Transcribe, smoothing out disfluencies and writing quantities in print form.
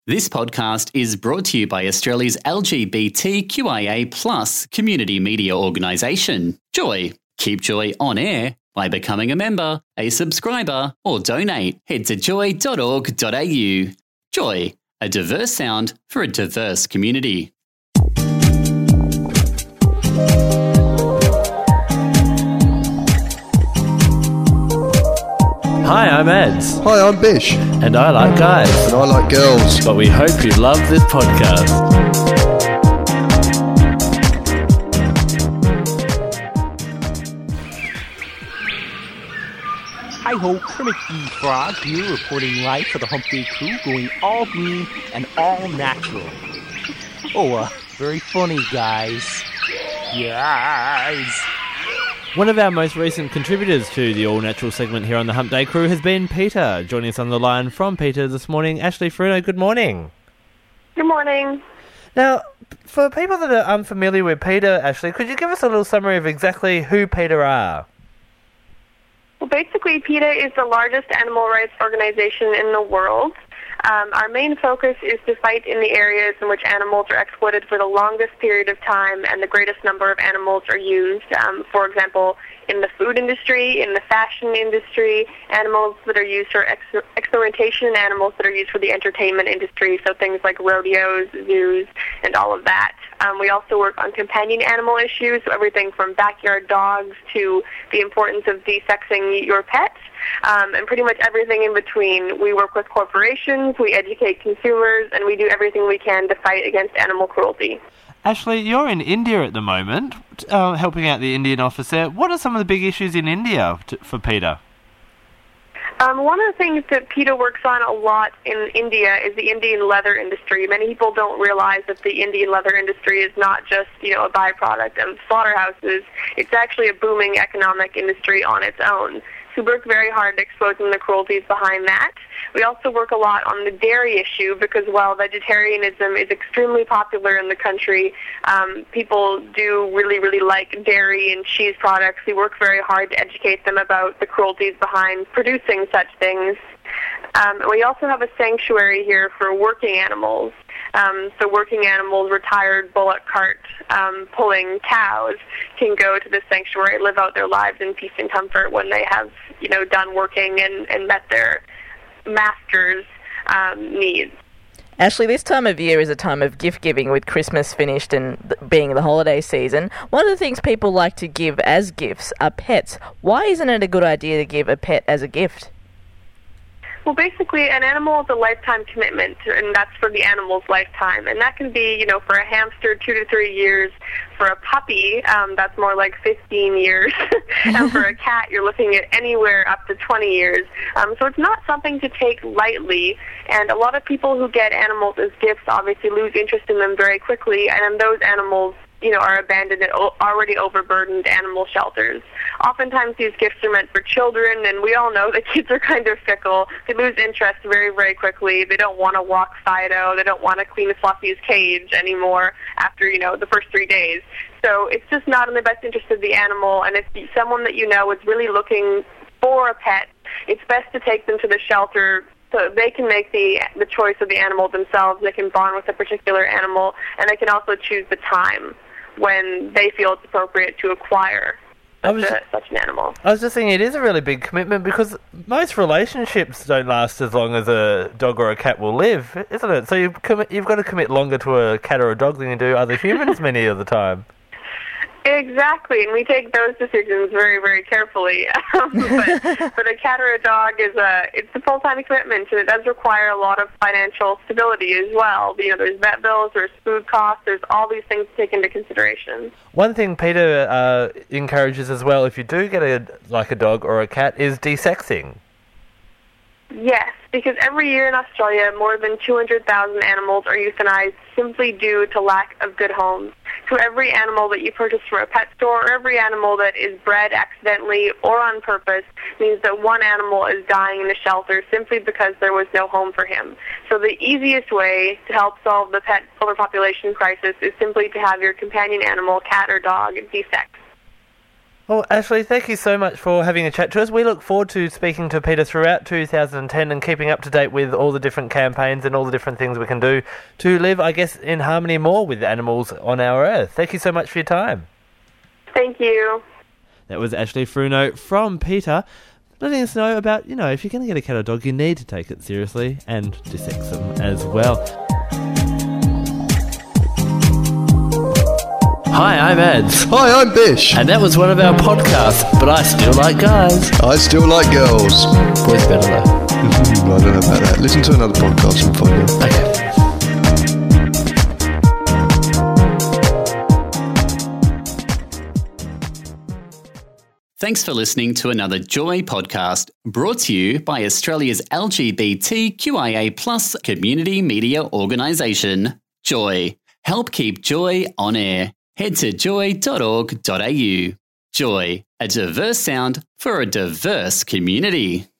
This podcast is brought to you by Australia's LGBTQIA+ community media organisation, Joy. Keep Joy on air by becoming a member, a subscriber, or donate. Head to joy.org.au. Joy, a diverse sound for a diverse community. Hi, I'm Eds. Hi, I'm Bish. And I like guys. And I like girls. But we hope you love this podcast. Hi ho, Kermit the Frog here, reporting live for the Hump Day crew, going all green and all natural. Very funny, guys. Yes. One of our most recent contributors to the all-natural segment here on the Hump Day crew has been Peter. Joining us on the line from Peter this morning, Ashley Fruno. Good morning. Good morning. Now, for people that are unfamiliar with Peter, Ashley, could you give us a little summary of exactly who Peter are? Well, basically, PETA is the largest animal rights organization in the world. Our main focus is to fight in the areas in which animals are exploited for the longest period of time and the greatest number of animals are used. For example, in the food industry, in the fashion industry, animals that are used for experimentation, and animals that are used for the entertainment industry, so things like rodeos, zoos, and all of that. We also work on companion animal issues, so everything from backyard dogs to the importance of desexing your pet. And pretty much everything in between. We work with corporations, we educate consumers, and we do everything we can to fight against animal cruelty. Ashley, you're in India at the moment, helping out the Indian office there. What are some of the big issues in India for PETA? One of the things that PETA works on a lot in India is the Indian leather industry. Many people don't realize that the Indian leather industry is not just, a byproduct of slaughterhouses. It's actually a booming economic industry on its own. So we work very hard at exposing the cruelties behind that. We also work a lot on the dairy issue because, while vegetarianism is extremely popular in the country, people do really, really like dairy and cheese products. We work very hard to educate them about the cruelties behind producing such things. We also have a sanctuary here for working animals. So working animals, retired bullock cart pulling cows can go to this sanctuary, live out their lives in peace and comfort when they have, done working and met their master's needs. Ashley, this time of year is a time of gift giving with Christmas finished and being the holiday season. One of the things people like to give as gifts are pets. Why isn't it a good idea to give a pet as a gift? Well, basically, an animal is a lifetime commitment, and that's for the animal's lifetime. And that can be, for a hamster, 2 to 3 years. For a puppy, that's more like 15 years. And for a cat, you're looking at anywhere up to 20 years. So it's not something to take lightly. And a lot of people who get animals as gifts obviously lose interest in them very quickly. And then those animals, are abandoned at already overburdened animal shelters. Oftentimes these gifts are meant for children, and we all know that kids are kind of fickle. They lose interest very, very quickly. They don't want to walk Fido. They don't want to clean Fluffy's cage anymore after, the first 3 days. So it's just not in the best interest of the animal, and if someone that is really looking for a pet, it's best to take them to the shelter so they can make the choice of the animal themselves. They can bond with a particular animal, and they can also choose the time when they feel it's appropriate to acquire such an animal. I was just thinking it is a really big commitment because most relationships don't last as long as a dog or a cat will live, isn't it? So you've got to commit longer to a cat or a dog than you do other humans many of the time. Exactly, and we take those decisions very, very carefully. But a cat or a dog it's a full-time commitment, and it does require a lot of financial stability as well. There's vet bills, there's food costs, there's all these things to take into consideration. One thing Peter encourages as well, if you do get a dog or a cat, is desexing. Yes, because every year in Australia, more than 200,000 animals are euthanized simply due to lack of good homes. So every animal that you purchase from a pet store, or every animal that is bred accidentally or on purpose, means that one animal is dying in a shelter simply because there was no home for him. So the easiest way to help solve the pet overpopulation crisis is simply to have your companion animal, cat or dog, desexed. Well, Ashley, thank you so much for having a chat to us. We look forward to speaking to Peter throughout 2010 and keeping up to date with all the different campaigns and all the different things we can do to live, I guess, in harmony more with animals on our Earth. Thank you so much for your time. Thank you. That was Ashley Fruno from Peter, letting us know about, if you're going to get a cat or dog, you need to take it seriously and dissect them as well. Hi, I'm Ads. Hi, I'm Bish. And that was one of our podcasts, but I still like guys. I still like girls. Boys better though. I don't know about that. Listen to another podcast and find out. Okay. Thanks for listening to another Joy podcast, brought to you by Australia's LGBTQIA+ community media organisation, Joy. Help keep Joy on air. Head to joy.org.au. Joy, a diverse sound for a diverse community.